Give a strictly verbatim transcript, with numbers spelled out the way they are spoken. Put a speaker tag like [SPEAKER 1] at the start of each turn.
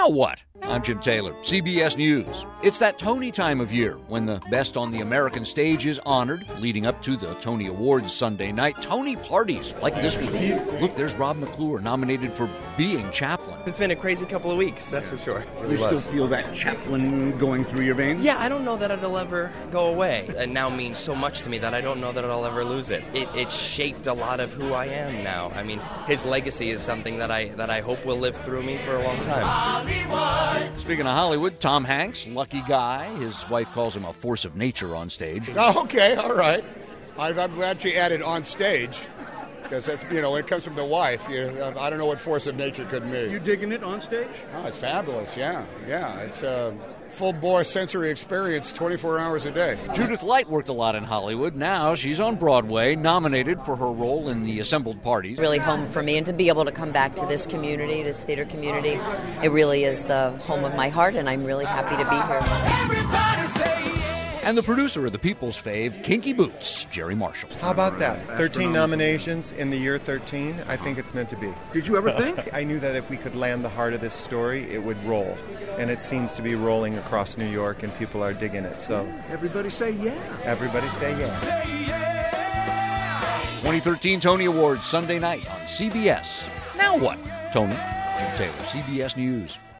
[SPEAKER 1] Now what? I'm Jim Taylor, C B S News. It's that Tony time of year when the best on the American stage is honored, leading up to the Tony Awards Sunday night. Tony parties like this one. Look, there's Rob McClure, nominated for being Chaplin.
[SPEAKER 2] It's been a crazy couple of weeks, that's for sure.
[SPEAKER 3] You really still was. Feel that Chaplin going through your veins?
[SPEAKER 2] Yeah, I don't know that it'll ever go away. It now means so much to me that I don't know that I'll ever lose it. It, it shaped a lot of who I am now. I mean, his legacy is something that I that I hope will live through me for a long time.
[SPEAKER 1] Hollywood. Speaking of Hollywood, Tom Hanks, lucky guy. His wife calls him a force of nature on stage.
[SPEAKER 4] Oh, okay, all right. I'm glad she added on stage. Because that's, you know, when it comes from the wife, you, I don't know what force of nature could mean.
[SPEAKER 3] You digging it on stage?
[SPEAKER 4] Oh, it's fabulous, yeah. Yeah, it's a full-bore sensory experience twenty-four hours a day.
[SPEAKER 1] Judith Light worked a lot in Hollywood. Now she's on Broadway, nominated for her role in The Assembled Parties.
[SPEAKER 5] Really home for me, and to be able to come back to this community, this theater community, it really is the home of my heart, and I'm really happy to be here.
[SPEAKER 1] Everybody say And the producer of the People's Fave, Kinky Boots, Jerry Marshall.
[SPEAKER 6] How about that? thirteen nominations in the year thirteen. I think it's meant to be.
[SPEAKER 3] Did you ever think?
[SPEAKER 6] I knew that if we could land the heart of this story, it would roll. And it seems to be rolling across New York, and people are digging it. So
[SPEAKER 3] everybody say yeah.
[SPEAKER 6] Everybody say yeah.
[SPEAKER 1] Say yeah. twenty thirteen Tony Awards, Sunday night on C B S. Now what? Tony, Jim Taylor, C B S News.